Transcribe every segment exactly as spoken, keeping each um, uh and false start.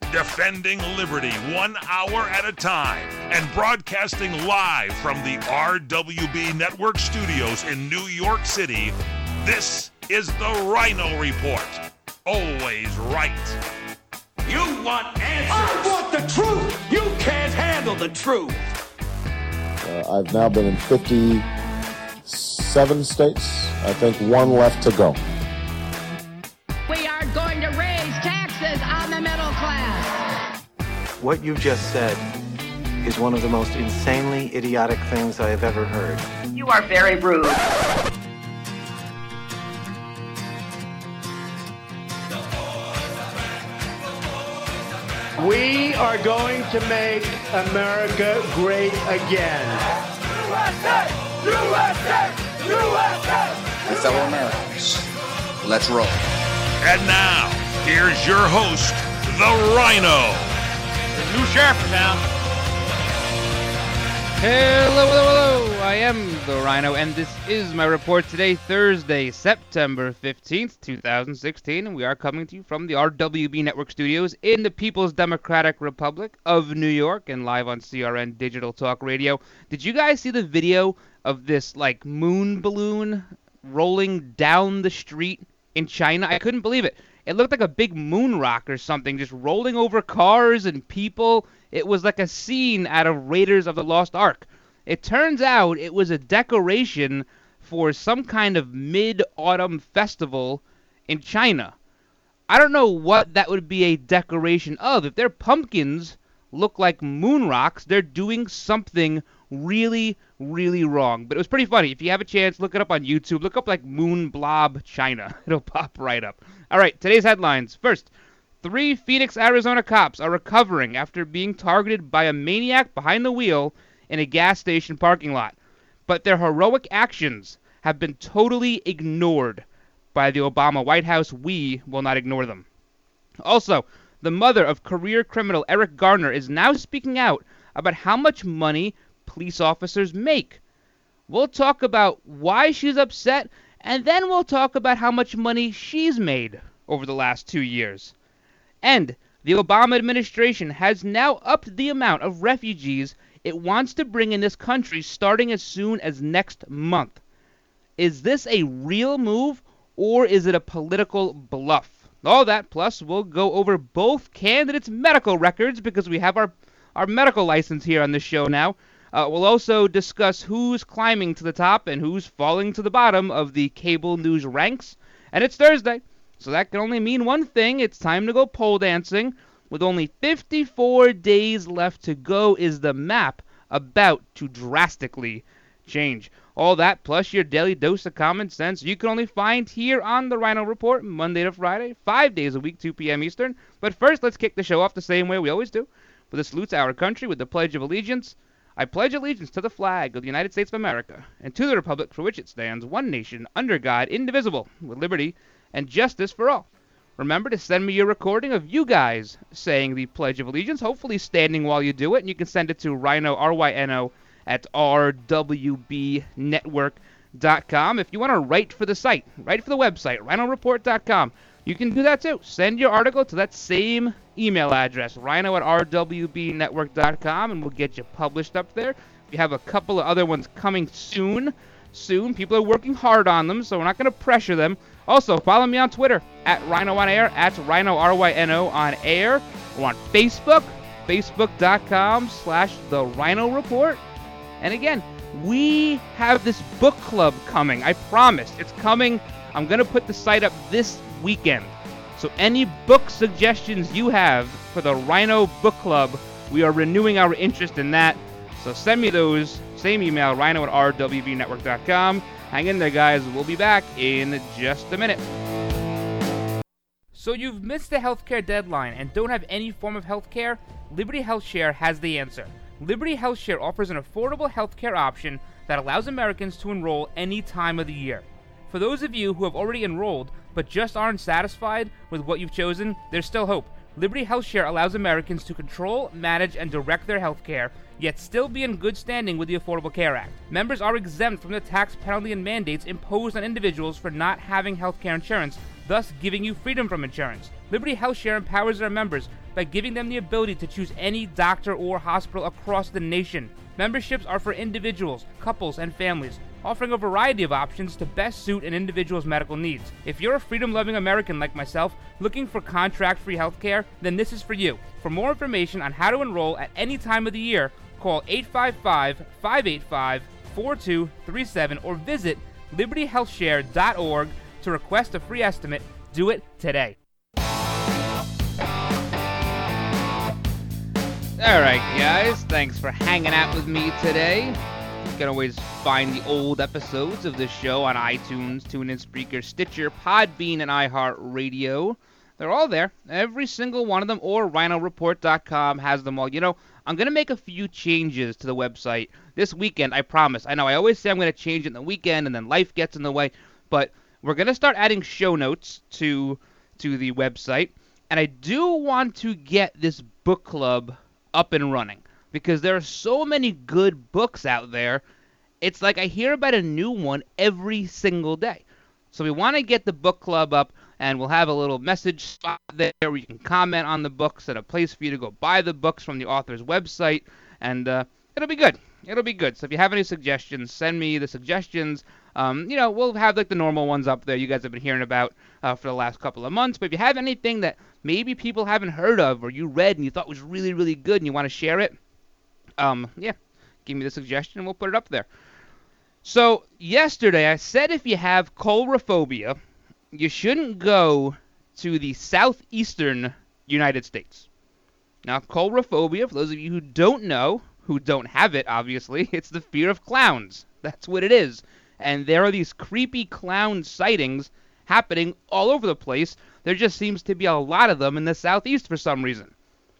defending liberty one hour at a time and broadcasting live from the R W B Network studios in New York City. This is the Rhino Report. Always right. You want answers. I want the truth. You can't handle the truth. Uh, I've now been in fifty-seven states. I think one left to go. We are going to raise taxes on the middle class. What you just said is one of the most insanely idiotic things I have ever heard. You are very rude. We are going to make America great again. U S A! U S A! U S A! My fellow Americans, let's roll. And now, here's your host, the Rhino. There's a new sheriff in town. Hello, hello, hello. I am the Rhino, and this is my report today, Thursday, September fifteenth, twenty sixteen. And we are coming to you from the R W B Network studios in the People's Democratic Republic of New York and live on C R N Digital Talk Radio. Did you guys see the video of this, like, moon balloon rolling down the street in China? I couldn't believe it. It looked like a big moon rock or something, just rolling over cars and people. It was like a scene out of Raiders of the Lost Ark. It turns out it was a decoration for some kind of mid-autumn festival in China. I don't know what that would be a decoration of. If their pumpkins look like moon rocks, they're doing something really, really wrong. But it was pretty funny. If you have a chance, look it up on YouTube. Look up like Moon Blob China. It'll pop right up. All right, today's headlines. First, three Phoenix, Arizona cops are recovering after being targeted by a maniac behind the wheel in a gas station parking lot. But their heroic actions have been totally ignored by the Obama White House. We will not ignore them. Also, the mother of career criminal Eric Garner is now speaking out about how much money police officers make. We'll talk about why she's upset, and then we'll talk about how much money she's made over the last two years. And the Obama administration has now upped the amount of refugees it wants to bring in this country starting as soon as next month. Is this a real move, or is it a political bluff? All that, plus we'll go over both candidates' medical records because we have our, our medical license here on this show now. Uh, we'll also discuss who's climbing to the top and who's falling to the bottom of the cable news ranks. And it's Thursday, so that can only mean one thing. It's time to go pole dancing. With only fifty-four days left to go, is the map about to drastically change. All that, plus your daily dose of common sense, you can only find here on the Rhino Report, Monday to Friday, five days a week, two p.m. Eastern. But first, let's kick the show off the same way we always do, with a salute to our country with the Pledge of Allegiance. I pledge allegiance to the flag of the United States of America and to the republic for which it stands, one nation, under God, indivisible, with liberty and justice for all. Remember to send me your recording of you guys saying the Pledge of Allegiance, hopefully standing while you do it, and you can send it to Rhino, R Y N O, at R W B network dot com. If you want to write for the site, write for the website, rhino report dot com, you can do that too. Send your article to that same email address, rhino at R W B network dot com, and we'll get you published up there. We have a couple of other ones coming soon. Soon. People are working hard on them, so we're not going to pressure them. Also, follow me on Twitter, at Rhino on Air, at Rhino, R Y N O, on Air. We're on Facebook, facebook.com slash The Rhino Report. And again, we have this book club coming. I promise. It's coming. I'm going to put the site up this weekend. So any book suggestions you have for the Rhino Book Club, we are renewing our interest in that. So send me those. Same email, rhino at R W B network dot com. Hang in there, guys. We'll be back in just a minute. So you've missed the healthcare deadline and don't have any form of healthcare? Liberty HealthShare has the answer. Liberty HealthShare offers an affordable healthcare option that allows Americans to enroll any time of the year. For those of you who have already enrolled but just aren't satisfied with what you've chosen, there's still hope. Liberty HealthShare allows Americans to control, manage, and direct their healthcare, yet still be in good standing with the Affordable Care Act. Members are exempt from the tax penalty and mandates imposed on individuals for not having healthcare insurance, thus giving you freedom from insurance. Liberty HealthShare empowers their members by giving them the ability to choose any doctor or hospital across the nation. Memberships are for individuals, couples, and families, offering a variety of options to best suit an individual's medical needs. If you're a freedom-loving American like myself, looking for contract-free healthcare, then this is for you. For more information on how to enroll at any time of the year, call eight five five, five eight five, four two three seven or visit liberty health share dot org to request a free estimate. Do it today. Alright guys, thanks for hanging out with me today. You can always find the old episodes of this show on iTunes, TuneIn, Spreaker, Stitcher, Podbean, and iHeartRadio. They're all there, every single one of them, or rhino report dot com has them all. You know, I'm going to make a few changes to the website this weekend, I promise. I know I always say I'm going to change it in the weekend, and then life gets in the way, but we're going to start adding show notes to, to the website, and I do want to get this book club up and running, because there are so many good books out there. It's like I hear about a new one every single day. So we want to get the book club up, and we'll have a little message spot there where you can comment on the books and a place for you to go buy the books from the author's website, and uh, it'll be good. It'll be good. So if you have any suggestions, send me the suggestions. Um, you know, we'll have like the normal ones up there you guys have been hearing about uh, for the last couple of months. But if you have anything that maybe people haven't heard of or you read and you thought was really, really good and you want to share it, um, yeah, give me the suggestion and we'll put it up there. So yesterday I said if you have coulrophobia, you shouldn't go to the southeastern United States. Now, coulrophobia, for those of you who don't know, who don't have it, obviously, it's the fear of clowns. That's what it is. And there are these creepy clown sightings happening all over the place. There just seems to be a lot of them in the southeast for some reason.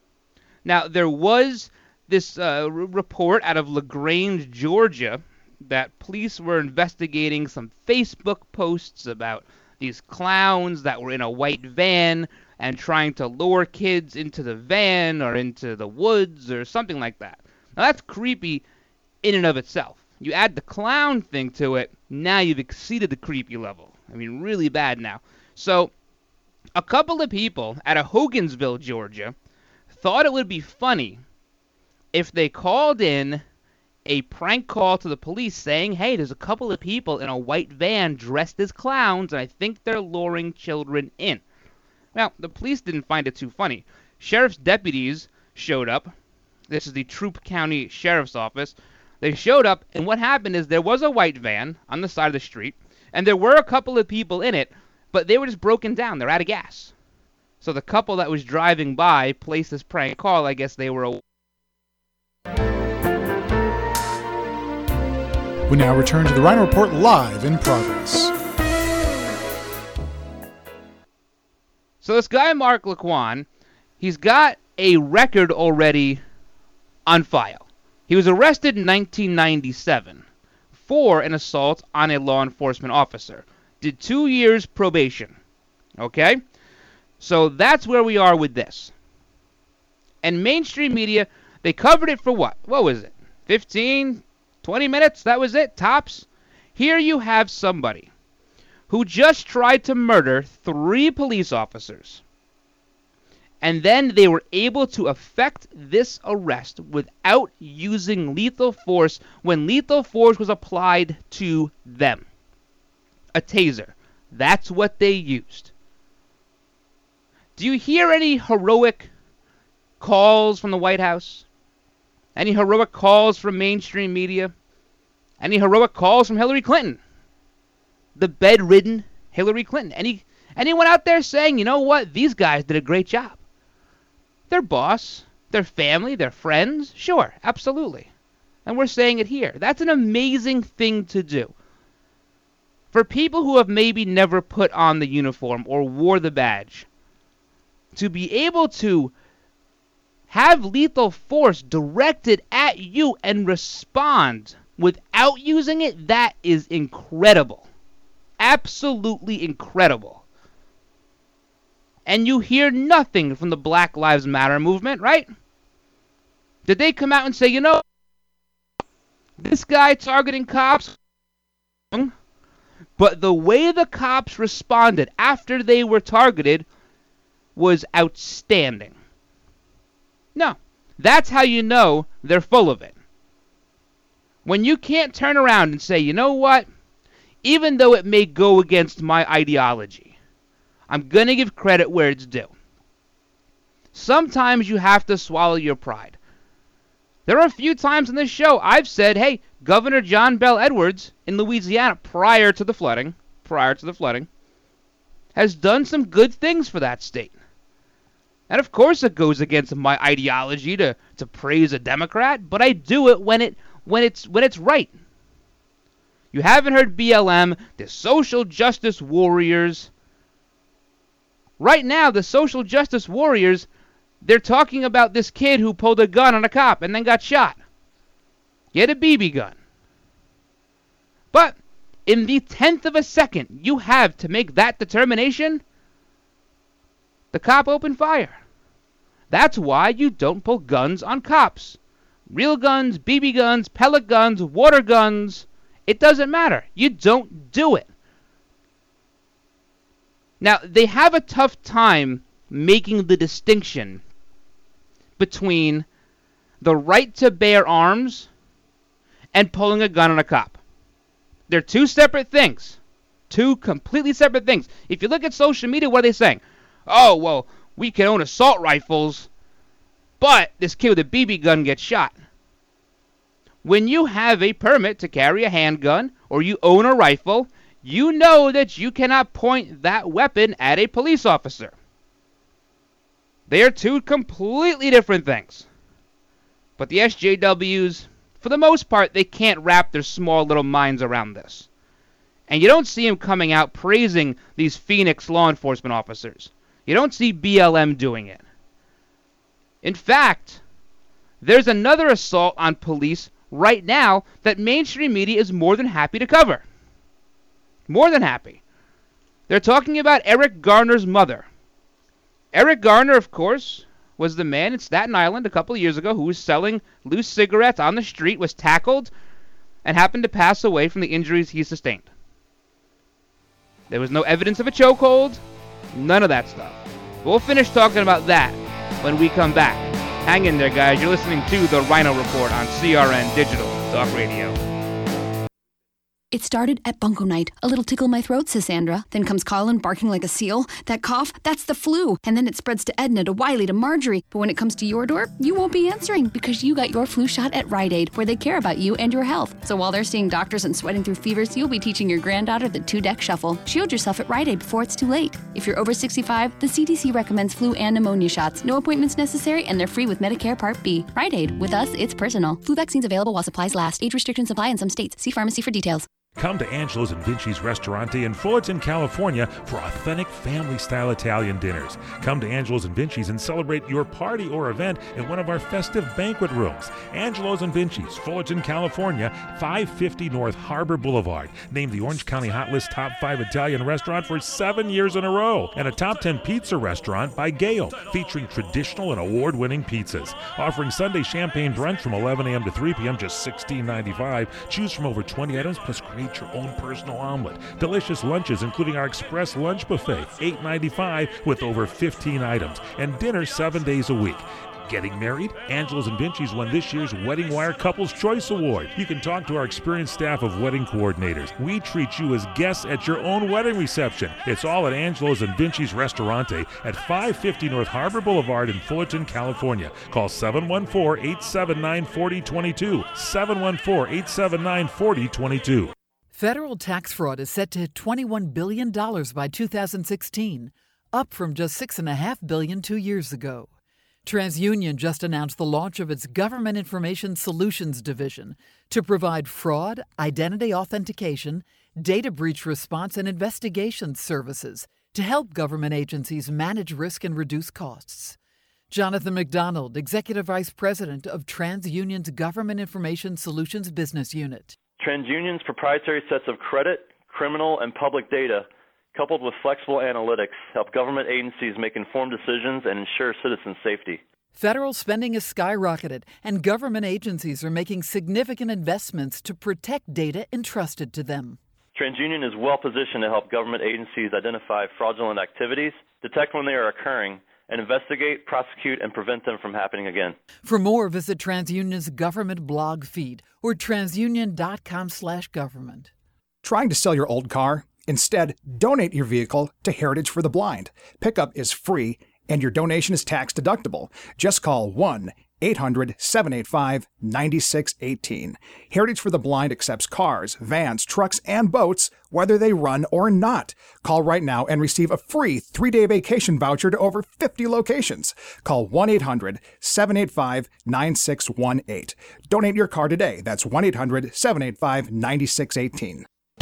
Now, there was this uh, r- report out of LaGrange, Georgia, that police were investigating some Facebook posts about these clowns that were in a white van and trying to lure kids into the van or into the woods or something like that. Now, that's creepy in and of itself. You add the clown thing to it, now you've exceeded the creepy level. I mean, really bad now. So, a couple of people out of Hogansville, Georgia, thought it would be funny if they called in a prank call to the police saying, hey, there's a couple of people in a white van dressed as clowns, and I think they're luring children in. Well, the police didn't find it too funny. Sheriff's deputies showed up. This is the Troup County Sheriff's Office. They showed up, and what happened is there was a white van on the side of the street, and there were a couple of people in it, but they were just broken down. They're out of gas. So the couple that was driving by placed this prank call. I guess they were a We now return to the Rhino Report live in progress. So this guy, Mark Laquan, he's got a record already on file. He was arrested in nineteen ninety-seven for an assault on a law enforcement officer. Did two years probation. Okay? So that's where we are with this. And mainstream media, they covered it for what? What was it? fifteen, twenty minutes? That was it? Tops? Here you have somebody who just tried to murder three police officers. And then they were able to effect this arrest without using lethal force when lethal force was applied to them. A taser. That's what they used. Do you hear any heroic calls from the White House? Any heroic calls from mainstream media? Any heroic calls from Hillary Clinton? The bedridden Hillary Clinton? Any anyone out there saying, you know what, these guys did a great job? Their boss, their family, their friends? Sure, absolutely. And we're saying it here. That's an amazing thing to do. For people who have maybe never put on the uniform or wore the badge, to be able to have lethal force directed at you and respond without using it, that is incredible. Absolutely incredible. And you hear nothing from the Black Lives Matter movement, right? Did they come out and say, you know, this guy targeting cops, but the way the cops responded after they were targeted was outstanding. No. That's how you know they're full of it. When you can't turn around and say, you know what? Even though it may go against my ideology, I'm going to give credit where it's due. Sometimes you have to swallow your pride. There are a few times in this show I've said, hey, Governor John Bel Edwards in Louisiana prior to the flooding, prior to the flooding, has done some good things for that state. And of course it goes against my ideology to, to praise a Democrat, but I do it when it when it's when it's right. You haven't heard B L M, the social justice warriors. Right now, the social justice warriors, they're talking about this kid who pulled a gun on a cop and then got shot. He had a B B gun. But in the tenth of a second you have to make that determination, the cop opened fire. That's why you don't pull guns on cops. Real guns, B B guns, pellet guns, water guns, it doesn't matter. You don't do it. Now, they have a tough time making the distinction between the right to bear arms and pulling a gun on a cop. They're two separate things. Two completely separate things. If you look at social media, what are they saying? Oh, well, we can own assault rifles, but this kid with a B B gun gets shot. When you have a permit to carry a handgun or you own a rifle, you know that you cannot point that weapon at a police officer. They are two completely different things. But the S J Ws, for the most part, they can't wrap their small little minds around this. And you don't see them coming out praising these Phoenix law enforcement officers. You don't see B L M doing it. In fact, there's another assault on police right now that mainstream media is more than happy to cover. More than happy. They're talking about Eric Garner's mother. Eric Garner, of course, was the man in Staten Island a couple of years ago who was selling loose cigarettes on the street, was tackled, and happened to pass away from the injuries he sustained. There was no evidence of a chokehold, none of that stuff. We'll finish talking about that when we come back. Hang in there, guys. You're listening to The Rhino Report on C R N Digital Talk Radio. It started at Bunko Night. A little tickle in my throat, says Sandra. Then comes Colin barking like a seal. That cough, that's the flu. And then it spreads to Edna, to Wiley, to Marjorie. But when it comes to your door, you won't be answering because you got your flu shot at Rite Aid, where they care about you and your health. So while they're seeing doctors and sweating through fevers, you'll be teaching your granddaughter the two-deck shuffle. Shield yourself at Rite Aid before it's too late. If you're over sixty-five, the C D C recommends flu and pneumonia shots. No appointments necessary, and they're free with Medicare Part B. Rite Aid. With us, it's personal. Flu vaccines available while supplies last. Age restrictions apply in some states. See pharmacy for details. Come to Angelo's and Vinci's Restaurante in Fullerton, California for authentic family-style Italian dinners. Come to Angelo's and Vinci's and celebrate your party or event in one of our festive banquet rooms. Angelo's and Vinci's, Fullerton, California, five fifty North Harbor Boulevard. Named the Orange County Hot List Top five Italian Restaurant for seven years in a row. And a Top ten Pizza Restaurant by Gale, featuring traditional and award-winning pizzas. Offering Sunday champagne brunch from eleven a.m. to three p.m., just sixteen ninety-five. Choose from over twenty items, plus create your own personal omelet. Delicious lunches, including our Express Lunch Buffet, eight ninety-five with over fifteen items. And dinner seven days a week. Getting married? Angelo's and Vinci's won this year's Wedding Wire Couples Choice Award. You can talk to our experienced staff of wedding coordinators. We treat you as guests at your own wedding reception. It's all at Angelo's and Vinci's Restaurante at five fifty North Harbor Boulevard in Fullerton, California. Call seven one four, eight seven nine, four zero two two, seven one four, eight seven nine, four zero two two. Federal tax fraud is set to hit twenty-one billion dollars by two thousand sixteen, up from just six point five billion dollars two years ago. TransUnion just announced the launch of its Government Information Solutions Division to provide fraud, identity authentication, data breach response, and investigation services to help government agencies manage risk and reduce costs. Jonathan McDonald, Executive Vice President of TransUnion's Government Information Solutions Business Unit. TransUnion's proprietary sets of credit, criminal, and public data, coupled with flexible analytics, help government agencies make informed decisions and ensure citizen safety. Federal spending has skyrocketed, and government agencies are making significant investments to protect data entrusted to them. TransUnion is well positioned to help government agencies identify fraudulent activities, detect when they are occurring, and investigate, prosecute, and prevent them from happening again. For more, visit TransUnion's government blog feed or transunion.com slash government. Trying to sell your old car? Instead, donate your vehicle to Heritage for the Blind. Pickup is free, and your donation is tax deductible. Just call one eight hundred seven eight five nine six one eight. Heritage for the Blind accepts cars, vans, trucks, and boats, whether they run or not. Call right now and receive a free three-day vacation voucher to over fifty locations. Call one eight hundred seven eight five nine six one eight. Donate your car today. That's one eight hundred seven eight five nine six one eight.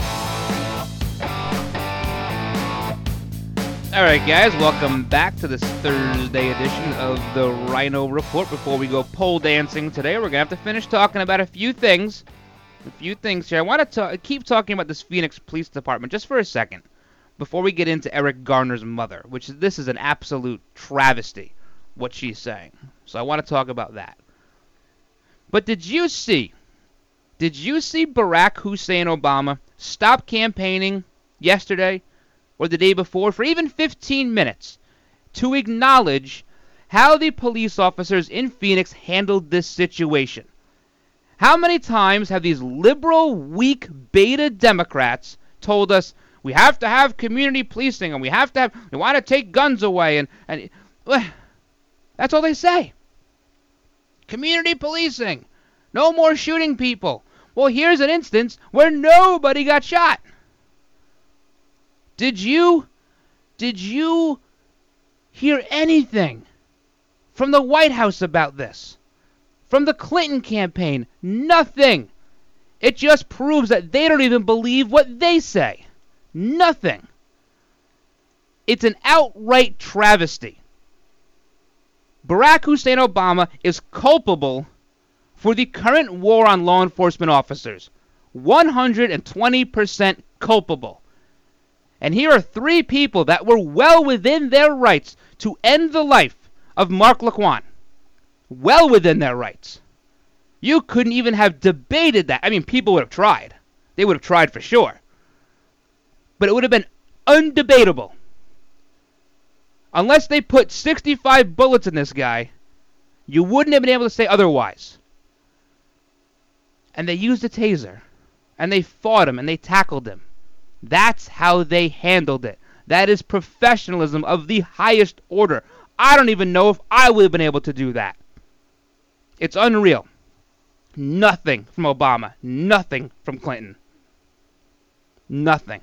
All right, guys, welcome back to this Thursday edition of the Rhino Report. Before we go pole dancing today, we're going to have to finish talking about a few things. A few things here. I want to ta- keep talking about this Phoenix Police Department just for a second before we get into Eric Garner's mother, which this is an absolute travesty, what she's saying. So I want to talk about that. But did you see, did you see Barack Hussein Obama stop campaigning yesterday or the day before for even fifteen minutes to acknowledge how the police officers in Phoenix handled this situation? How many times have these liberal, weak, beta Democrats told us we have to have community policing and we have to have, we want to take guns away, and, and well, that's all they say. Community policing. No more shooting people. Well, here's an instance where nobody got shot. Did you, did you hear anything from the White House about this? From the Clinton campaign? Nothing. It just proves that they don't even believe what they say. Nothing. It's an outright travesty. Barack Hussein Obama is culpable for the current war on law enforcement officers. one hundred twenty percent culpable. And here are three people that were well within their rights to end the life of Mark Laquan. Well within their rights. You couldn't even have debated that. I mean, people would have tried. They would have tried for sure. But it would have been undebatable. Unless they put sixty-five bullets in this guy, you wouldn't have been able to say otherwise. And they used a taser. And they fought him and they tackled him. That's how they handled it. That is professionalism of the highest order. I don't even know if I would have been able to do that. It's unreal. Nothing from Obama. Nothing from Clinton. Nothing.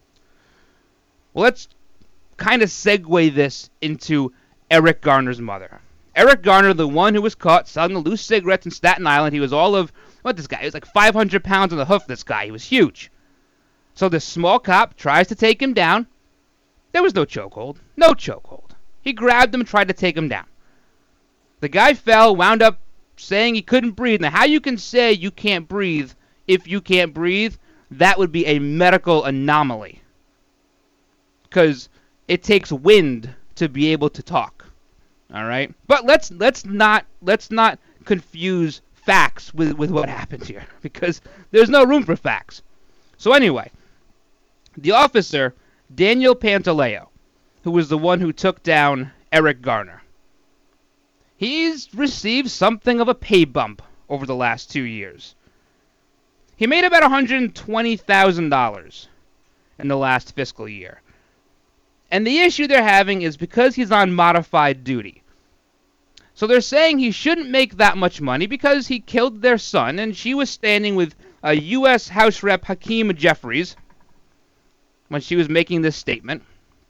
Well, let's kind of segue this into Eric Garner's mother. Eric Garner, the one who was caught selling the loose cigarettes in Staten Island. He was all of, what this guy? He was like five hundred pounds on the hoof, this guy. He was huge. So this small cop tries to take him down. There was no chokehold. No chokehold. He grabbed him and tried to take him down. The guy fell, wound up saying he couldn't breathe. Now, how you can say you can't breathe if you can't breathe, that would be a medical anomaly. Because it takes wind to be able to talk. All right? But let's let's not let's not confuse facts with, with what happened here, because there's no room for facts. So anyway, the officer, Daniel Pantaleo, who was the one who took down Eric Garner, he's received something of a pay bump over the last two years. He made about one hundred twenty thousand dollars in the last fiscal year. And the issue they're having is because he's on modified duty. So they're saying he shouldn't make that much money because he killed their son, and she was standing with a U S House Rep Hakeem Jeffries when she was making this statement.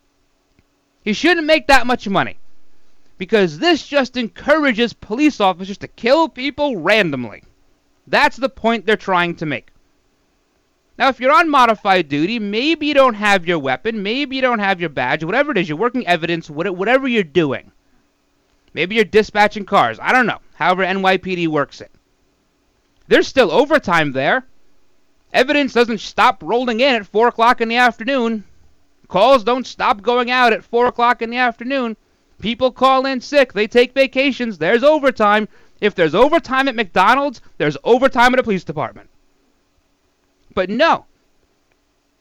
He shouldn't make that much money because this just encourages police officers to kill people randomly. That's the point they're trying to make. Now, if you're on modified duty, maybe you don't have your weapon, maybe you don't have your badge, whatever it is, you're working evidence, whatever you're doing. Maybe you're dispatching cars. I don't know. However N Y P D works it. There's still overtime there. Evidence doesn't stop rolling in at four o'clock in the afternoon. Calls don't stop going out at four o'clock in the afternoon. People call in sick. They take vacations. There's overtime. If there's overtime at McDonald's, there's overtime at a police department. But no.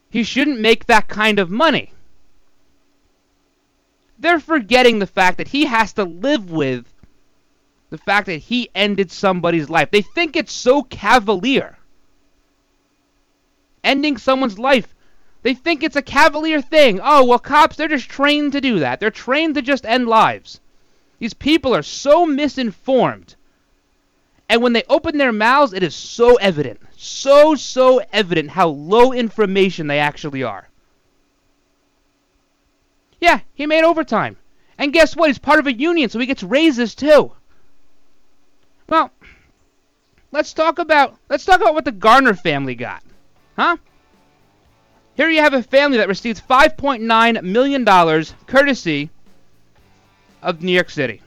he shouldn't make that kind of money. They're forgetting the fact that he has to live with the fact that he ended somebody's life. They think it's so cavalier. Ending someone's life. They think it's a cavalier thing. Oh, well, cops, they're just trained to do that. They're trained to just end lives. These people are so misinformed. And when they open their mouths, it is so evident. So, so evident how low information they actually are. Yeah, he made overtime. And guess what? He's part of a union, so he gets raises too. Well, let's talk about let's talk about what the Garner family got. Huh? Here you have a family that received five point nine million dollars courtesy of New York City.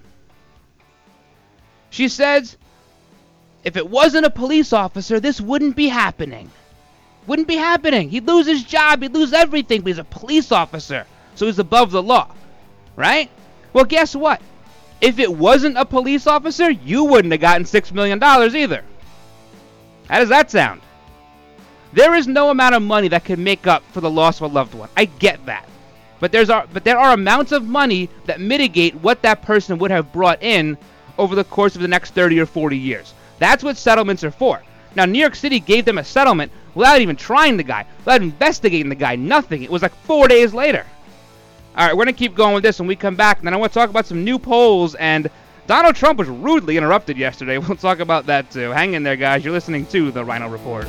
She says, if it wasn't a police officer, this wouldn't be happening. Wouldn't be happening. He'd lose his job. He'd lose everything, but he's a police officer. So he's above the law. Right? Well, guess what? If it wasn't a police officer, you wouldn't have gotten six million dollars either. How does that sound? There is no amount of money that can make up for the loss of a loved one. I get that. But there's are, but there are amounts of money that mitigate what that person would have brought in over the course of the next thirty or forty years. That's what settlements are for. Now, New York City gave them a settlement without even trying the guy, without investigating the guy, nothing. It was like four days later. All right, we're going to keep going with this when we come back, and then I want to talk about some new polls, and Donald Trump was rudely interrupted yesterday. We'll talk about that too. Hang in there, guys. You're listening to The Rhino Report.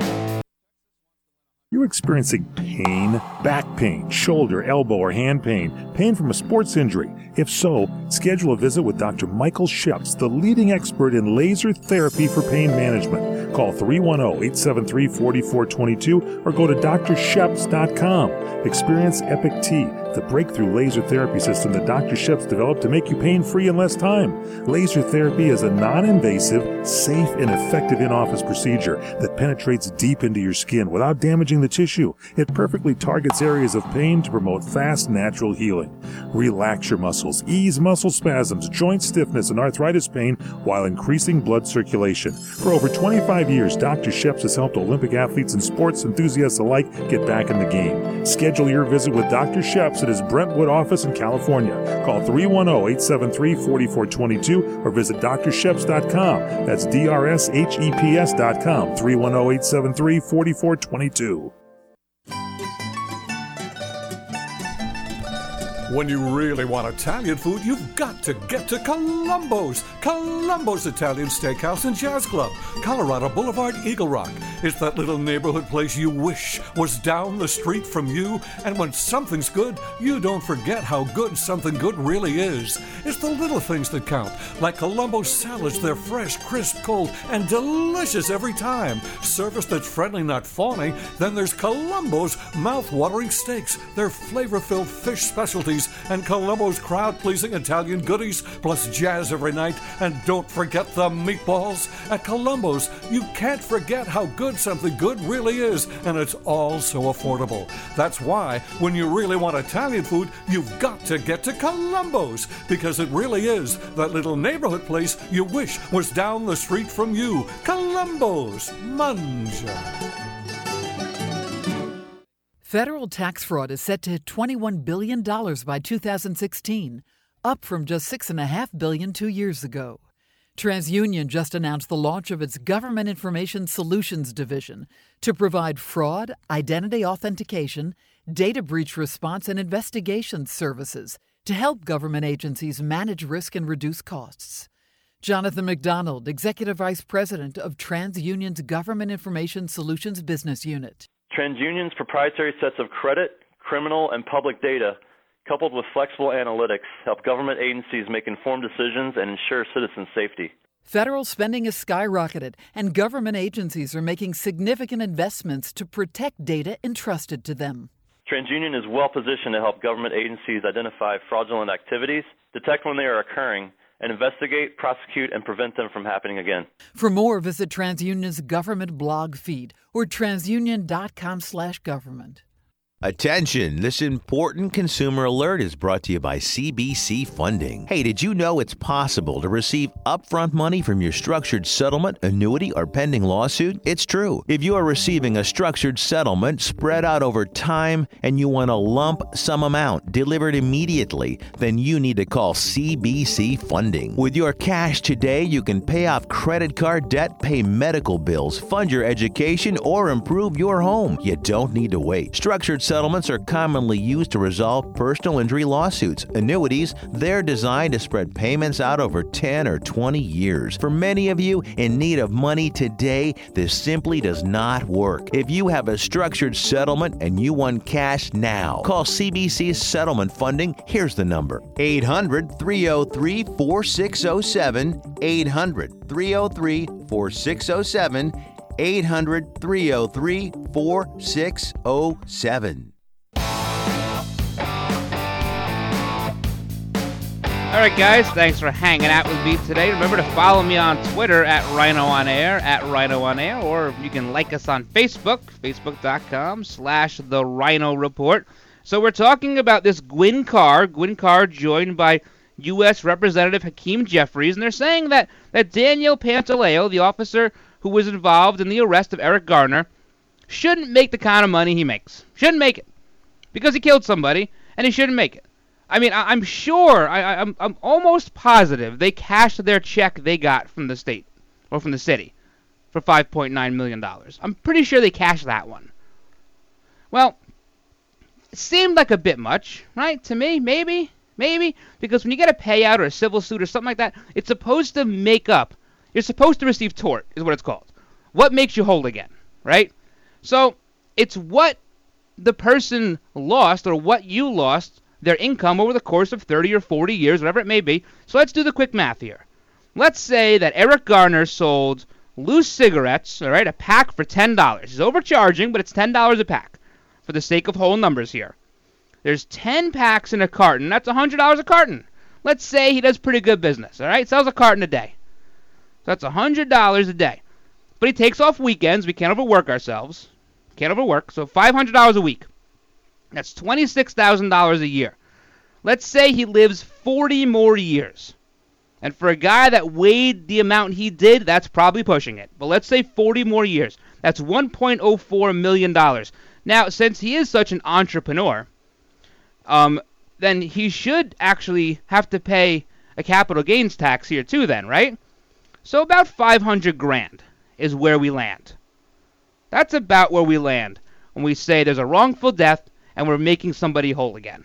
You're experiencing pain, back pain, shoulder, elbow, or hand pain, pain from a sports injury. If so, schedule a visit with Doctor Michael Sheps, the leading expert in laser therapy for pain management. Call three one zero, eight seven three, four four two two or go to D R sheps dot com. Experience Epic T, the breakthrough laser therapy system that Doctor Sheps developed to make you pain-free in less time. Laser therapy is a non-invasive, safe, and effective in-office procedure that penetrates deep into your skin without damaging the tissue. It perfectly targets areas of pain to promote fast, natural healing. Relax your muscles, ease muscle spasms, joint stiffness, and arthritis pain while increasing blood circulation. For over twenty-five years, Doctor Sheps has helped Olympic athletes and sports enthusiasts alike get back in the game. Schedule your visit with Doctor Sheps at his Brentwood office in California. Call three one zero, eight seven three, four four two two or visit D R sheps dot com. That's D R S H E P S dot com, three one zero, eight seven three, four four two two. When you really want Italian food, you've got to get to Columbo's. Columbo's Italian Steakhouse and Jazz Club, Colorado Boulevard, Eagle Rock. It's that little neighborhood place you wish was down the street from you. And when something's good, you don't forget how good something good really is. It's the little things that count, like Columbo's salads. They're fresh, crisp, cold, and delicious every time. Service that's friendly, not phony. Then there's Columbo's mouth-watering steaks. They're flavor-filled fish specialties and Columbo's crowd-pleasing Italian goodies, plus jazz every night. And don't forget the meatballs. At Columbo's, you can't forget how good something good really is, and it's all so affordable. That's why, when you really want Italian food, you've got to get to Columbo's, because it really is that little neighborhood place you wish was down the street from you. Columbo's. Mangia. Federal tax fraud is set to hit twenty-one billion dollars by two thousand sixteen, up from just six point five billion dollars two years ago. TransUnion just announced the launch of its Government Information Solutions Division to provide fraud, identity authentication, data breach response, and investigation services to help government agencies manage risk and reduce costs. Jonathan McDonald, Executive Vice President of TransUnion's Government Information Solutions Business Unit. TransUnion's proprietary sets of credit, criminal, and public data, coupled with flexible analytics, help government agencies make informed decisions and ensure citizen safety. Federal spending has skyrocketed, and government agencies are making significant investments to protect data entrusted to them. TransUnion is well positioned to help government agencies identify fraudulent activities, detect when they are occurring, and investigate, prosecute, and prevent them from happening again. For more, visit TransUnion's government blog feed or transunion dot com slash government. Attention, this important consumer alert is brought to you by C B C Funding. Hey, did you know it's possible to receive upfront money from your structured settlement, annuity, or pending lawsuit? It's true. If you are receiving a structured settlement spread out over time and you want a lump sum amount delivered immediately, then you need to call C B C Funding. With your cash today, you can pay off credit card debt, pay medical bills, fund your education, or improve your home. You don't need to wait. Structured settlements are commonly used to resolve personal injury lawsuits. Annuities, they're designed to spread payments out over ten or twenty years. For many of you in need of money today, this simply does not work. If you have a structured settlement and you want cash now, call C B C Settlement Funding. Here's the number: eight hundred, three oh three, four six oh seven, eight hundred, three oh three, four six oh seven, eight hundred, three oh three, four six oh seven. All right, guys, thanks for hanging out with me today. Remember to follow me on Twitter at Rhino On Air, at Rhino On Air, or you can like us on Facebook, facebook.com slash The Rhino Report. So we're talking about this Gwynn Carr, Gwynn Carr joined by U S Representative Hakeem Jeffries, and they're saying that, that Daniel Pantaleo, the officer who was involved in the arrest of Eric Garner, shouldn't make the kind of money he makes. Shouldn't make it. Because he killed somebody, and he shouldn't make it. I mean, I, I'm sure, I, I'm, I'm almost positive they cashed their check they got from the state, or from the city, for five point nine million dollars. I'm pretty sure they cashed that one. Well, it seemed like a bit much, right, to me, maybe, maybe, because when you get a payout or a civil suit or something like that, it's supposed to make up. You're supposed to receive tort, is what it's called. What makes you whole again, right? So, it's what the person lost, or what you lost, their income over the course of thirty or forty years, whatever it may be. So let's do the quick math here. Let's say that Eric Garner sold loose cigarettes, all right, a pack for ten dollars. He's overcharging, but it's ten dollars a pack for the sake of whole numbers here. There's ten packs in a carton. That's one hundred dollars a carton. Let's say he does pretty good business, all right? Sells a carton a day. So that's one hundred dollars a day. But he takes off weekends. We can't overwork ourselves. Can't overwork. So five hundred dollars a week. That's twenty-six thousand dollars a year. Let's say he lives forty more years. And for a guy that weighed the amount he did, that's probably pushing it. But let's say forty more years. That's one point oh four million dollars. Now, since he is such an entrepreneur, um, then he should actually have to pay a capital gains tax here too then, right? So about five hundred grand is where we land. That's about where we land when we say there's a wrongful death and we're making somebody whole again.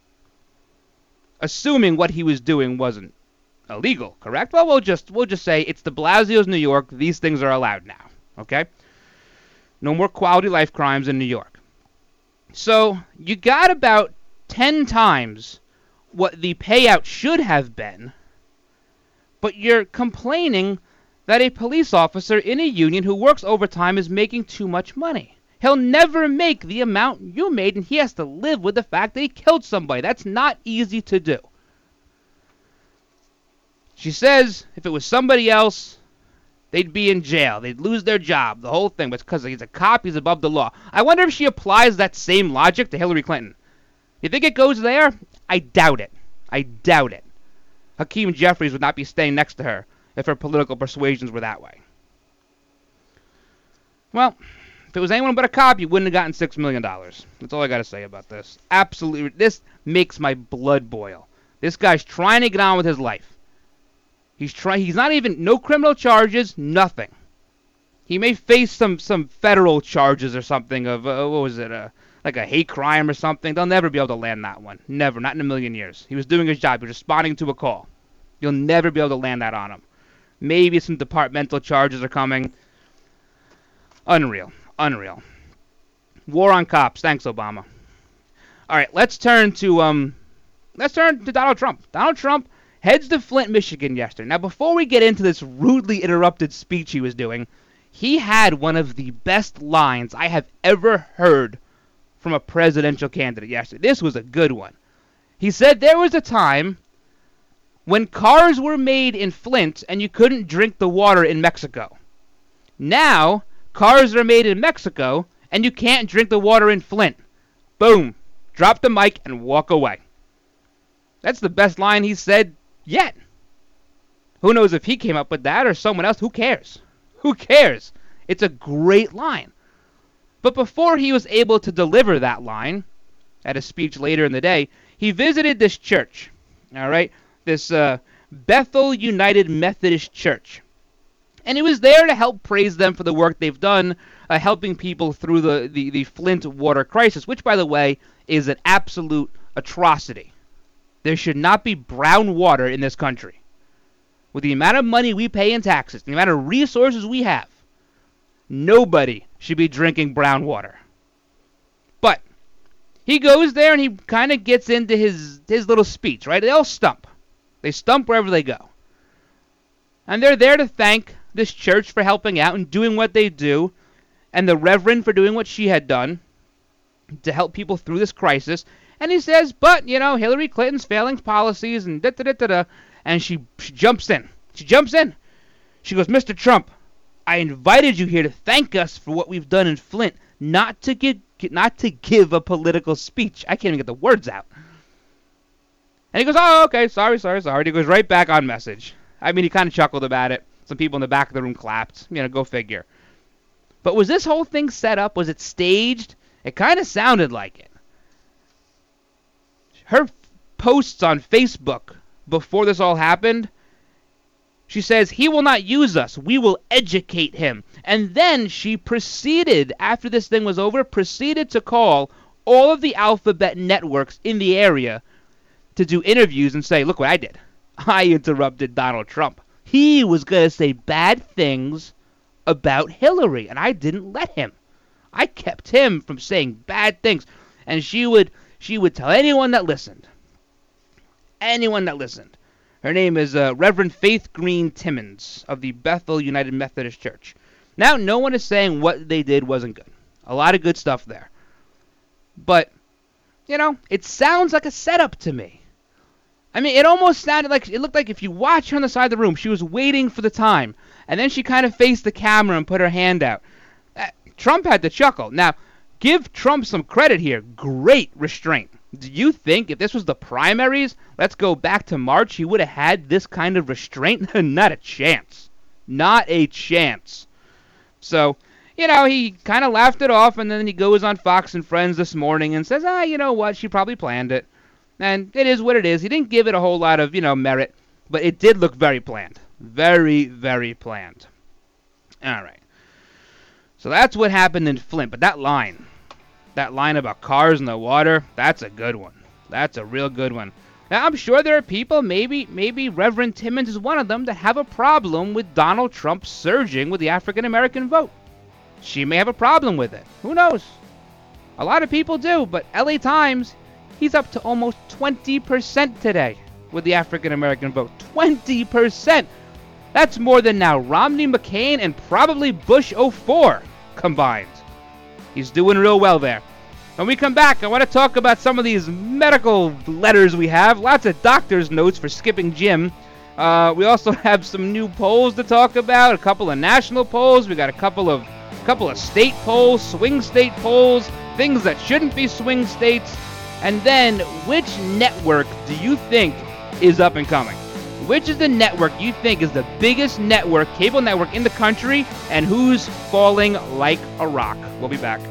Assuming what he was doing wasn't illegal, correct? Well, we'll just we'll just say it's de Blasio's New York. These things are allowed now, okay? No more quality life crimes in New York. So you got about ten times what the payout should have been, but you're complaining that a police officer in a union who works overtime is making too much money. He'll never make the amount you made, and he has to live with the fact that he killed somebody. That's not easy to do. She says if it was somebody else, they'd be in jail. They'd lose their job, the whole thing. But because he's a cop, he's above the law. I wonder if she applies that same logic to Hillary Clinton. You think it goes there? I doubt it. I doubt it. Hakeem Jeffries would not be staying next to her if her political persuasions were that way. Well, if it was anyone but a cop, you wouldn't have gotten six million dollars. That's all I got to say about this. Absolutely. This makes my blood boil. This guy's trying to get on with his life. He's trying. He's not even, no criminal charges, nothing. He may face some, some federal charges or something of, uh, what was it, uh, like a hate crime or something. They'll never be able to land that one. Never. Not in a million years. He was doing his job. He was responding to a call. You'll never be able to land that on him. Maybe some departmental charges are coming. Unreal. Unreal. War on cops. Thanks, Obama. All right, let's turn to um, let's turn to Donald Trump. Donald Trump heads to Flint, Michigan yesterday. Now, before we get into this rudely interrupted speech he was doing, he had one of the best lines I have ever heard from a presidential candidate yesterday. This was a good one. He said there was a time when cars were made in Flint and you couldn't drink the water in Mexico. Now, cars are made in Mexico, and you can't drink the water in Flint. boom, drop the mic and walk away. That's the best line he's said yet. Who knows if he came up with that or someone else? Who cares? Who cares? It's a great line. But before he was able to deliver that line at a speech later in the day, he visited this church, all right, this uh, Bethel United Methodist Church. And he was there to help praise them for the work they've done, uh, helping people through the, the, the Flint water crisis, which, by the way, is an absolute atrocity. There should not be brown water in this country. With the amount of money we pay in taxes, the amount of resources we have, nobody should be drinking brown water. But he goes there and he kind of gets into his, his little speech, right? They all stump. They stump wherever they go. And they're there to thank this church for helping out and doing what they do, and the reverend for doing what she had done to help people through this crisis. And he says, but, you know, Hillary Clinton's failing policies and da-da-da-da-da. And she, she jumps in. She jumps in. She goes, Mister Trump, I invited you here to thank us for what we've done in Flint, not to get, not to give a political speech. I can't even get the words out. And he goes, oh, okay, sorry, sorry, sorry. And he goes right back on message. I mean, he kind of chuckled about it. Some people in the back of the room clapped. You know, go figure. But was this whole thing set up? Was it staged? It kind of sounded like it. Her posts on Facebook before this all happened, she says, he will not use us. We will educate him. And then she proceeded, after this thing was over, proceeded to call all of the alphabet networks in the area to do interviews and say, look what I did. I interrupted Donald Trump. He was going to say bad things about Hillary, and I didn't let him. I kept him from saying bad things. And she would she would tell anyone that listened. Anyone that listened. Her name is uh, Reverend Faith Green Timmons of the Bethel United Methodist Church. Now, no one is saying what they did wasn't good. A lot of good stuff there. But, you know, it sounds like a setup to me. I mean, it almost sounded like, it looked like if you watch her on the side of the room, she was waiting for the time. And then she kind of faced the camera and put her hand out. Uh, Trump had to chuckle. Now, give Trump some credit here. Great restraint. Do you think if this was the primaries, let's go back to March, he would have had this kind of restraint? Not a chance. Not a chance. So, you know, he kind of laughed it off, and then he goes on Fox and Friends this morning and says, ah, you know what, she probably planned it. And it is what it is. He didn't give it a whole lot of, you know, merit, but it did look very planned. Very, very planned. All right. So that's what happened in Flint. But that line, that line about cars in the water, that's a good one. That's a real good one. Now, I'm sure there are people, maybe maybe Reverend Timmons is one of them, that have a problem with Donald Trump surging with the African-American vote. She may have a problem with it. Who knows? A lot of people do, but L A Times, he's up to almost twenty percent today with the African-American vote. twenty percent! That's more than now Romney, McCain, and probably Bush oh four combined. He's doing real well there. When we come back, I want to talk about some of these medical letters we have. Lots of doctor's notes for skipping gym. Uh, we also have some new polls to talk about. A couple of national polls. We got a couple of couple of state polls, swing state polls, things that shouldn't be swing states. And then, which network do you think is up and coming? Which is the network you think is the biggest network, cable network in the country, and who's falling like a rock? We'll be back.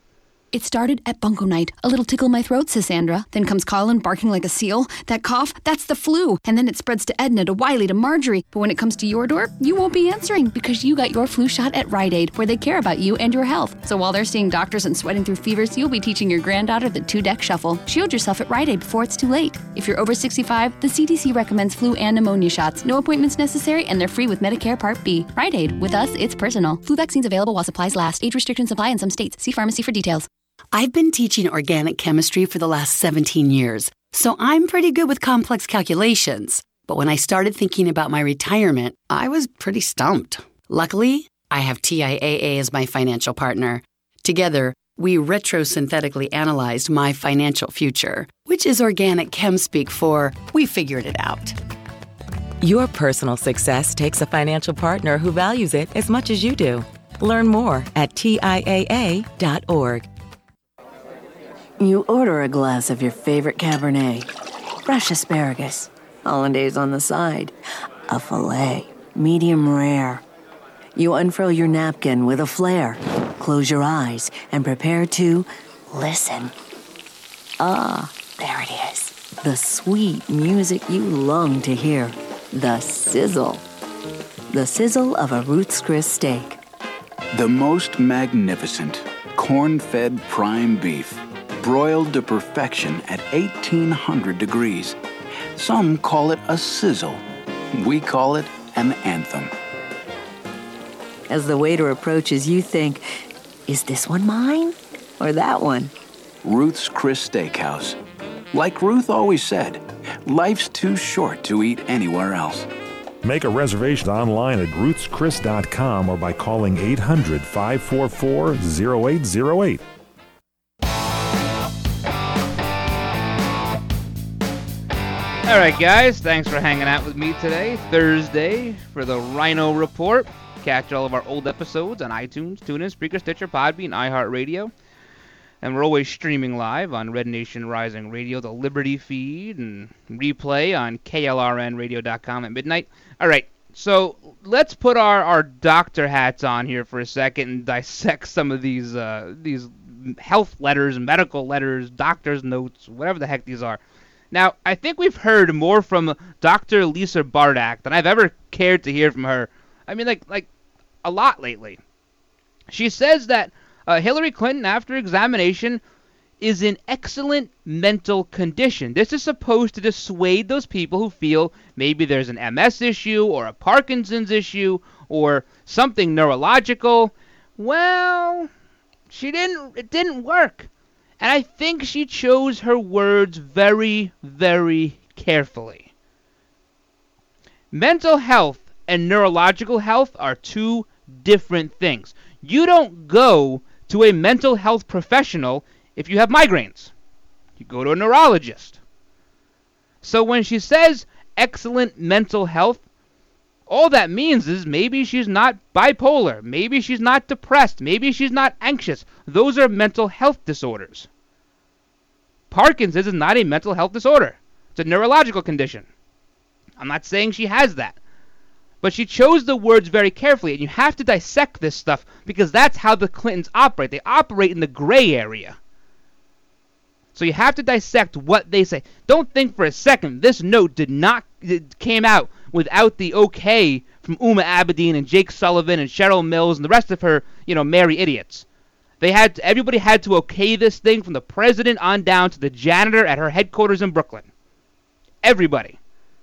It started at Bunko Night. A little tickle in my throat, says Sandra. Then comes Colin barking like a seal. That cough, that's the flu. And then it spreads to Edna, to Wiley, to Marjorie. But when it comes to your door, you won't be answering because you got your flu shot at Rite Aid, where they care about you and your health. So while they're seeing doctors and sweating through fevers, you'll be teaching your granddaughter the two-deck shuffle. Shield yourself at Rite Aid before it's too late. If you're over sixty-five, the C D C recommends flu and pneumonia shots. No appointments necessary, and they're free with Medicare Part B. Rite Aid. With us, it's personal. Flu vaccines available while supplies last. Age restrictions apply in some states. See pharmacy for details. I've been teaching organic chemistry for the last seventeen years, so I'm pretty good with complex calculations. But when I started thinking about my retirement, I was pretty stumped. Luckily, I have T I A A as my financial partner. Together, we retrosynthetically analyzed my financial future, which is organic chem speak for we figured it out. Your personal success takes a financial partner who values it as much as you do. Learn more at T I A A dot org. You order a glass of your favorite Cabernet, fresh asparagus, hollandaise on the side, a filet, medium rare. You unfurl your napkin with a flair, close your eyes, and prepare to listen. Ah, there it is. The sweet music you long to hear. The sizzle. The sizzle of a Ruth's Chris steak. The most magnificent, corn-fed prime beef, broiled to perfection at eighteen hundred degrees. Some call it a sizzle. We call it an anthem. As the waiter approaches, you think, is this one mine or that one? Ruth's Chris Steakhouse. Like Ruth always said, life's too short to eat anywhere else. Make a reservation online at ruths chris dot com or by calling eight hundred, five four four, zero eight zero eight. All right, guys, thanks for hanging out with me today, Thursday, for the Rhino Report. Catch all of our old episodes on iTunes, TuneIn, Spreaker, Stitcher, Podbean, iHeartRadio. And we're always streaming live on Red Nation Rising Radio, the Liberty feed, and replay on K L R N radio dot com at midnight. All right, so let's put our, our doctor hats on here for a second and dissect some of these uh, these health letters, medical letters, doctor's notes, whatever the heck these are. Now, I think we've heard more from Doctor Lisa Bardak than I've ever cared to hear from her. I mean, like, like a lot lately. She says that Uh, Hillary Clinton, after examination, is in excellent mental condition. This is supposed to dissuade those people who feel maybe there's an M S issue or a Parkinson's issue or something neurological. Well, she didn't. It didn't work. And I think she chose her words very, very carefully. Mental health and neurological health are two different things. You don't go to a mental health professional if you have migraines. You go to a neurologist. So when she says excellent mental health, all that means is maybe she's not bipolar, maybe she's not depressed, maybe she's not anxious. Those are mental health disorders. Parkinson's is not a mental health disorder. It's a neurological condition. I'm not saying she has that. But she chose the words very carefully, and you have to dissect this stuff because that's how the Clintons operate. They operate in the gray area. So you have to dissect what they say. Don't think for a second this note did not it came out without the okay from Uma Abedin and Jake Sullivan and Cheryl Mills and the rest of her, you know, merry idiots. They had to, everybody had to okay this thing from the president on down to the janitor at her headquarters in Brooklyn. Everybody.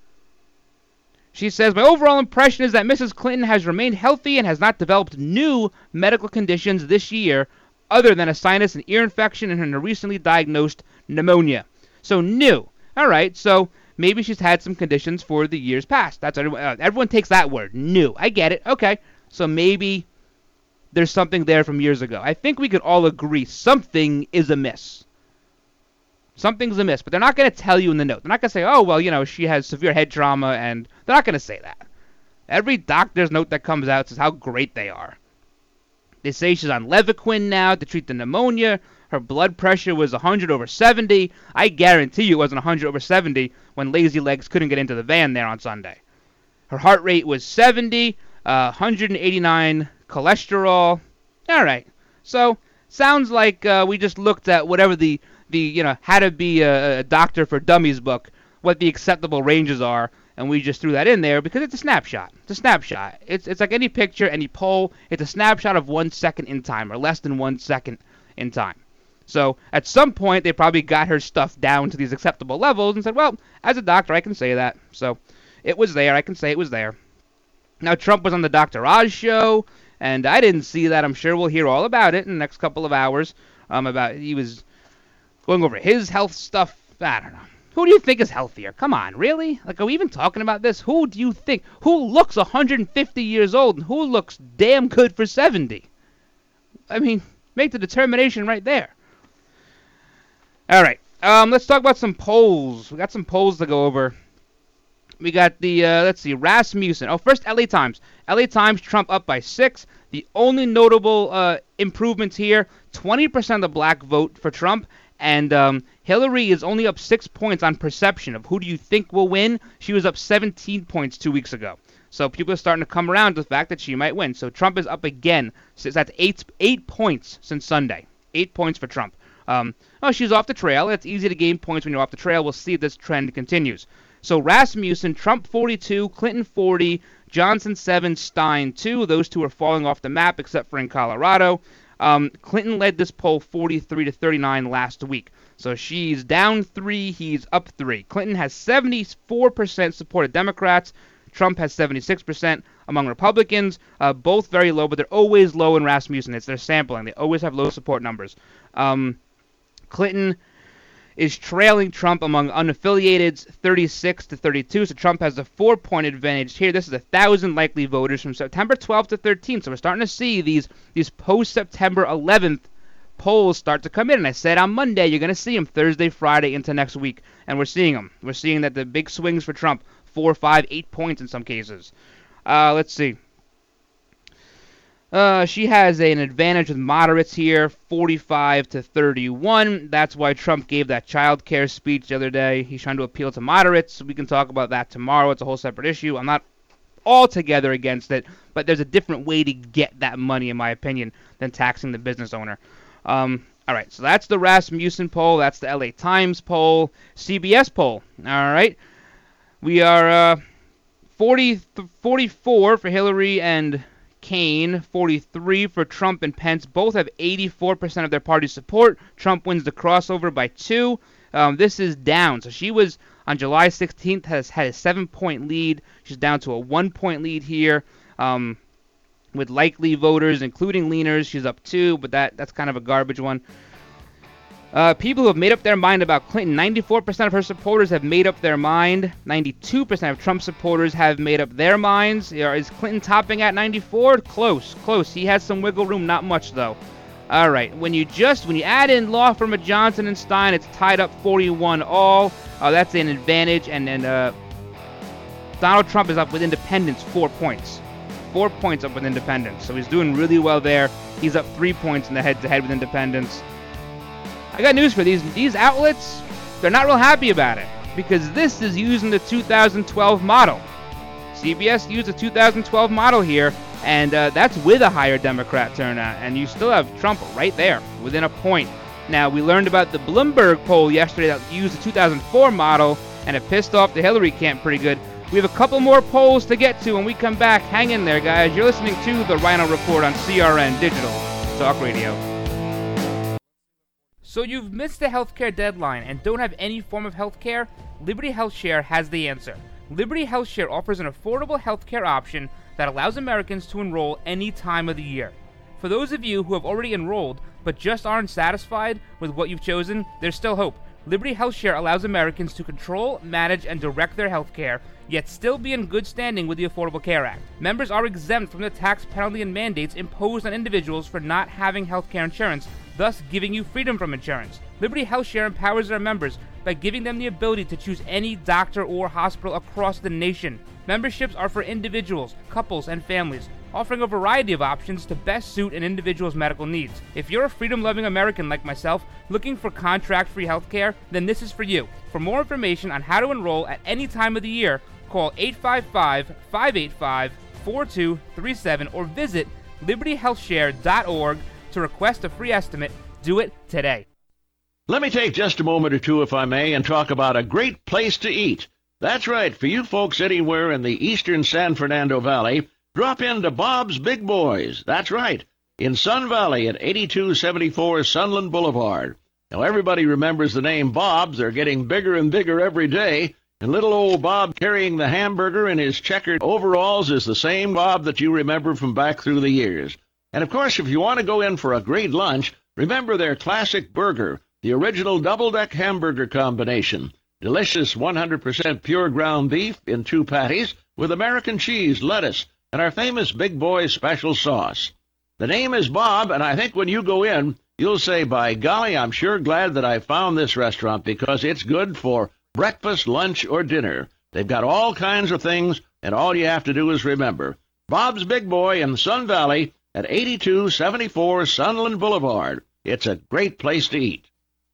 She says, my overall impression is that Missus Clinton has remained healthy and has not developed new medical conditions this year other than a sinus and ear infection and her recently diagnosed pneumonia. So new. All right, so maybe she's had some conditions for the years past. That's everyone, uh, everyone takes that word, new. I get it. Okay, so maybe there's something there from years ago. I think we could all agree something is amiss. Something's amiss, but they're not going to tell you in the note. They're not going to say, oh, well, you know, she has severe head trauma, and they're not going to say that. Every doctor's note that comes out says how great they are. They say she's on Levaquin now to treat the pneumonia. Her blood pressure was one hundred over seventy. I guarantee you it wasn't one hundred over seventy when Lazy Legs couldn't get into the van there on Sunday. Her heart rate was seventy, uh, one hundred eighty-nine cholesterol. All right. So, sounds like uh, we just looked at whatever the... the, you know, how to be a, a doctor for dummies book, what the acceptable ranges are, and we just threw that in there because it's a snapshot. It's a snapshot. It's it's like any picture, any poll. It's a snapshot of one second in time, or less than one second in time. So at some point, they probably got her stuff down to these acceptable levels and said, well, as a doctor, I can say that. So it was there. I can say it was there. Now, Trump was on the Doctor Oz show, and I didn't see that. I'm sure we'll hear all about it in the next couple of hours. Um, about he was going over his health stuff. I don't know. Who do you think is healthier? Come on, really? Like, are we even talking about this? Who do you think? Who looks one hundred fifty years old and who looks damn good for seventy? I mean, make the determination right there. All right. Um, let's talk about some polls. We got some polls to go over. We got the, uh, let's see, Rasmussen. Oh, first, L A Times. L A Times, Trump up by six. The only notable uh, improvements here, twenty percent of the black vote for Trump, And um, Hillary is only up six points on perception of who do you think will win. She was up seventeen points two weeks ago. So people are starting to come around to the fact that she might win. So Trump is up again. So that's eight eight points since Sunday. Eight points for Trump. Um, oh, she's off the trail. It's easy to gain points when you're off the trail. We'll see if this trend continues. So Rasmussen, Trump forty-two, Clinton forty, Johnson seven, Stein two. Those two are falling off the map except for in Colorado. Um, Clinton led this poll forty-three to thirty-nine last week. So she's down three, he's up three. Clinton has seventy-four percent support of Democrats. Trump has seventy-six percent among Republicans, uh, both very low, but they're always low in Rasmussen. It's their sampling. They always have low support numbers. Um, Clinton is trailing Trump among unaffiliateds, thirty-six to thirty-two, so Trump has a four-point advantage here. This is one thousand likely voters from September twelfth to thirteenth, so we're starting to see these, these post-September eleventh polls start to come in, and I said on Monday you're going to see them Thursday, Friday, into next week, and we're seeing them. We're seeing that the big swings for Trump, four, five, eight points in some cases. Uh, let's see. Uh, she has a, an advantage with moderates here, forty-five to thirty-one. That's why Trump gave that child care speech the other day. He's trying to appeal to moderates. We can talk about that tomorrow. It's a whole separate issue. I'm not altogether against it, but there's a different way to get that money, in my opinion, than taxing the business owner. Um, all right, so that's the Rasmussen poll. That's the L A Times poll. C B S poll. All right. We are uh, forty, forty-four for Hillary and Kaine, forty-three for Trump and Pence. Both have eighty-four percent of their party's support. Trump wins the crossover by two. Um, this is down. So she was, on July sixteenth, has had a seven-point lead. She's down to a one-point lead here. Um, with likely voters, including leaners, she's up two, but that that's kind of a garbage one. Uh, people who have made up their mind about Clinton, ninety-four percent of her supporters have made up their mind. ninety-two percent of Trump supporters have made up their minds. Is Clinton topping at ninety-four? Close, close. He has some wiggle room, not much though. All right, when you just when you add in law firm of Johnson and Stein, it's tied up forty-one all. Uh, that's an advantage, and then uh, Donald Trump is up with independents four points. Four points up with independents, so he's doing really well there. He's up three points in the head-to-head with independents. I got news for these. These outlets, they're not real happy about it, because this is using the two thousand twelve model. C B S used the two thousand twelve model here, and uh, that's with a higher Democrat turnout, and you still have Trump right there, within a point. Now, we learned about the Bloomberg poll yesterday that used the two thousand four model, and it pissed off the Hillary camp pretty good. We have a couple more polls to get to when we come back. Hang in there, guys. You're listening to The Rhino Report on C R N Digital Talk Radio. So you've missed the healthcare deadline and don't have any form of healthcare? Liberty HealthShare has the answer. Liberty HealthShare offers an affordable healthcare option that allows Americans to enroll any time of the year. For those of you who have already enrolled but just aren't satisfied with what you've chosen, there's still hope. Liberty HealthShare allows Americans to control, manage, and direct their healthcare, yet still be in good standing with the Affordable Care Act. Members are exempt from the tax penalty and mandates imposed on individuals for not having healthcare insurance, thus giving you freedom from insurance. Liberty HealthShare empowers their members by giving them the ability to choose any doctor or hospital across the nation. Memberships are for individuals, couples, and families, offering a variety of options to best suit an individual's medical needs. If you're a freedom-loving American like myself, looking for contract-free healthcare, then this is for you. For more information on how to enroll at any time of the year, call eight five five, five eight five, four two three seven or visit liberty health share dot org to request a free estimate. Do it today. Let me take just a moment or two, if I may, and talk about a great place to eat. That's right, for you folks anywhere in the eastern San Fernando Valley, drop into Bob's Big Boys. That's right, in Sun Valley at eighty-two seventy-four Sunland Boulevard. Now, everybody remembers the name Bob's. They're getting bigger and bigger every day. And little old Bob carrying the hamburger in his checkered overalls is the same Bob that you remember from back through the years. And, of course, if you want to go in for a great lunch, remember their classic burger, the original double-deck hamburger combination. Delicious one hundred percent pure ground beef in two patties with American cheese, lettuce, and our famous Big Boy special sauce. The name is Bob, and I think when you go in, you'll say, by golly, I'm sure glad that I found this restaurant because it's good for breakfast, lunch, or dinner. They've got all kinds of things, and all you have to do is remember. Bob's Big Boy in Sun Valley at eighty-two seventy-four Sunland Boulevard. It's a great place to eat.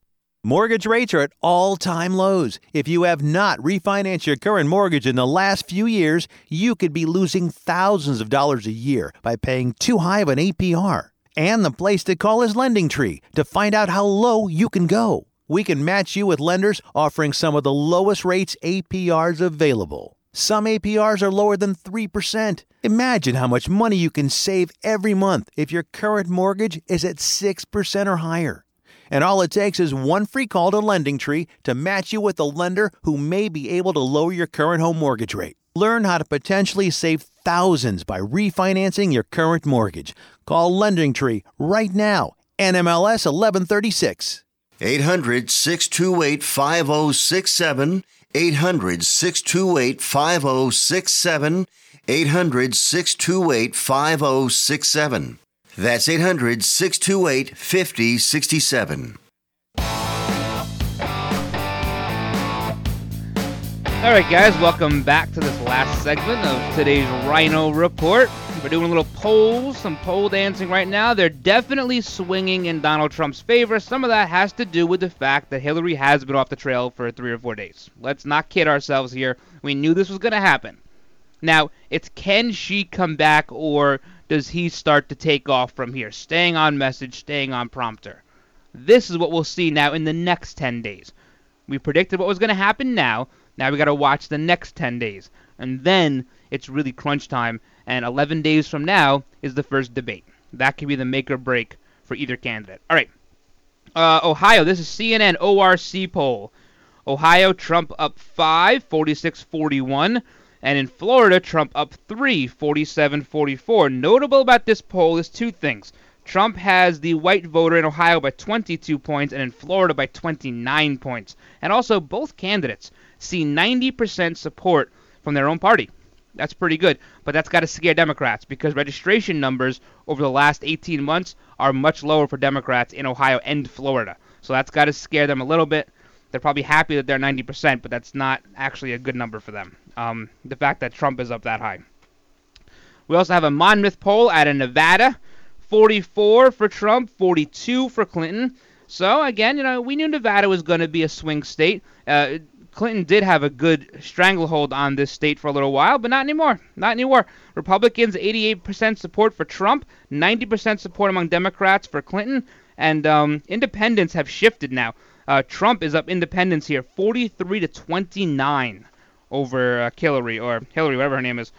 Mortgage rates are at all-time lows. If you have not refinanced your current mortgage in the last few years, you could be losing thousands of dollars a year by paying too high of an A P R. And the place to call is LendingTree to find out how low you can go. We can match you with lenders offering some of the lowest rates A P Rs available. Some A P Rs are lower than three percent. Imagine how much money you can save every month if your current mortgage is at six percent or higher. And all it takes is one free call to LendingTree to match you with a lender who may be able to lower your current home mortgage rate. Learn how to potentially save thousands by refinancing your current mortgage. Call LendingTree right now. N M L S eleven thirty-six. eight hundred, six two eight, five oh six seven. eight hundred, six two eight, five oh six seven. eight hundred, six two eight, five oh six seven. That's eight hundred, six two eight, five oh six seven. All right, guys, welcome back to this last segment of today's Rhino Report. We're doing a little polls, some pole dancing right now. They're definitely swinging in Donald Trump's favor. Some of that has to do with the fact that Hillary has been off the trail for three or four days. Let's not kid ourselves here. We knew this was going to happen. Now, it's can she come back, or does he start to take off from here? Staying on message, staying on prompter. This is what we'll see now in the next ten days. We predicted what was going to happen now. Now we got to watch the next ten days. And then it's really crunch time. And eleven days from now is the first debate. That could be the make or break for either candidate. All right. Uh, Ohio, this is C N N O R C poll. Ohio, Trump up five, forty-six forty-one. And in Florida, Trump up three, forty-seven forty-four. Notable about this poll is two things. Trump has the white voter in Ohio by twenty-two points and in Florida by twenty-nine points. And also, both candidates see ninety percent support from their own party. That's pretty good, but that's got to scare Democrats because registration numbers over the last eighteen months are much lower for Democrats in Ohio and Florida. So that's got to scare them a little bit. They're probably happy that they're ninety percent, but that's not actually a good number for them. Um, the fact that Trump is up that high. We also have a Monmouth poll out of Nevada. forty-four for Trump, forty-two for Clinton. So, again, you know, we knew Nevada was going to be a swing state. Uh, Clinton did have a good stranglehold on this state for a little while, but not anymore. Not anymore. Republicans, eighty-eight percent support for Trump, ninety percent support among Democrats for Clinton, and um, independents have shifted now. Uh, Trump is up independents here, forty-three to twenty-nine over uh, Hillary, or Hillary, whatever her name is.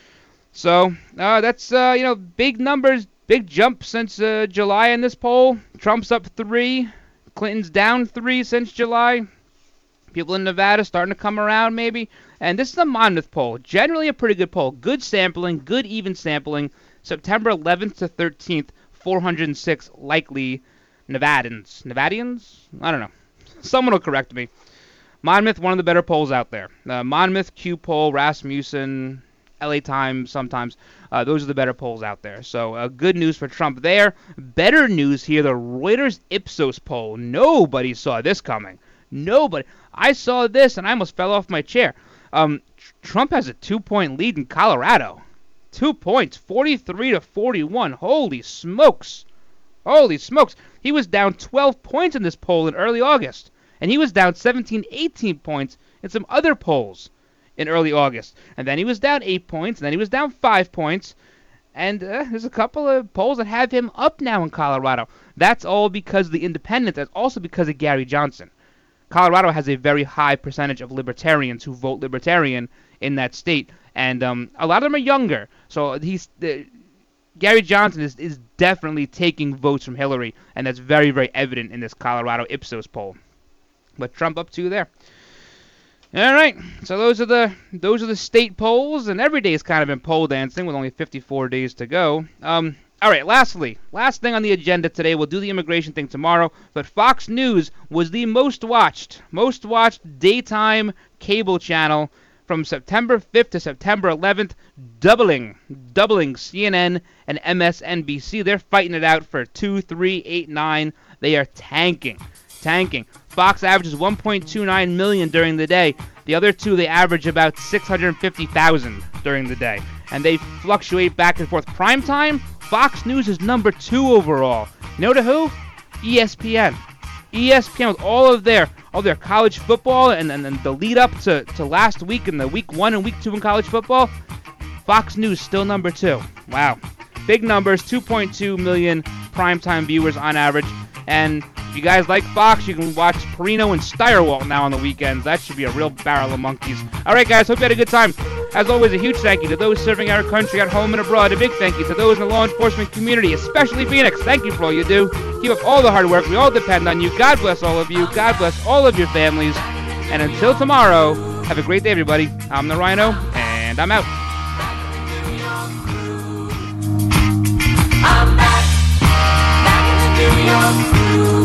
So, uh, that's, uh, you know, big numbers, big jump since uh, July in this poll. Trump's up three, Clinton's down three since July. People in Nevada starting to come around, maybe. And this is a Monmouth poll. Generally a pretty good poll. Good sampling, good even sampling. September eleventh to thirteenth, four hundred six likely Nevadans. Nevadians? I don't know. Someone will correct me. Monmouth, one of the better polls out there. Uh, Monmouth, Q poll, Rasmussen, L A Times sometimes. Uh, those are the better polls out there. So uh, good news for Trump there. Better news here, the Reuters Ipsos poll. Nobody saw this coming. Nobody. I saw this and I almost fell off my chair. Um, tr- Trump has a two-point lead in Colorado. Two points, forty-three to forty-one. Holy smokes. Holy smokes. He was down twelve points in this poll in early August. And he was down seventeen, eighteen points in some other polls in early August. And then he was down eight points, and then he was down five points. And uh, there's a couple of polls that have him up now in Colorado. That's all because of the independents. That's also because of Gary Johnson. Colorado has a very high percentage of libertarians who vote libertarian in that state. And um, a lot of them are younger. So he's uh, Gary Johnson is, is definitely taking votes from Hillary. And that's very, very evident in this Colorado Ipsos poll. But Trump up two there. All right, so those are the those are the state polls, and every day is kind of been poll dancing with only fifty-four days to go. Um, all right, lastly, last thing on the agenda today, we'll do the immigration thing tomorrow, but Fox News was the most watched, most watched daytime cable channel from September fifth to September eleventh, doubling, doubling C N N and M S N B C. They're fighting it out for two, three, eight, nine. They are tanking. Tanking. Fox averages one point two nine million during the day. The other two, they average about six hundred fifty thousand during the day. And they fluctuate back and forth. Primetime, Fox News is number two overall. You know to who? E S P N. E S P N with all of their all their college football and then the lead up to, to last week and the week one and week two in college football. Fox News still number two. Wow. Big numbers, two point two million primetime viewers on average. And if you guys like Fox, you can watch Perino and Steyerwalt now on the weekends. That should be a real barrel of monkeys. All right, guys, hope you had a good time. As always, a huge thank you to those serving our country at home and abroad. A big thank you to those in the law enforcement community, especially Phoenix. Thank you for all you do. Keep up all the hard work. We all depend on you. God bless all of you. God bless all of your families. And until tomorrow, have a great day, everybody. I'm the Rhino, and I'm out. I'm back, back in the New York groove.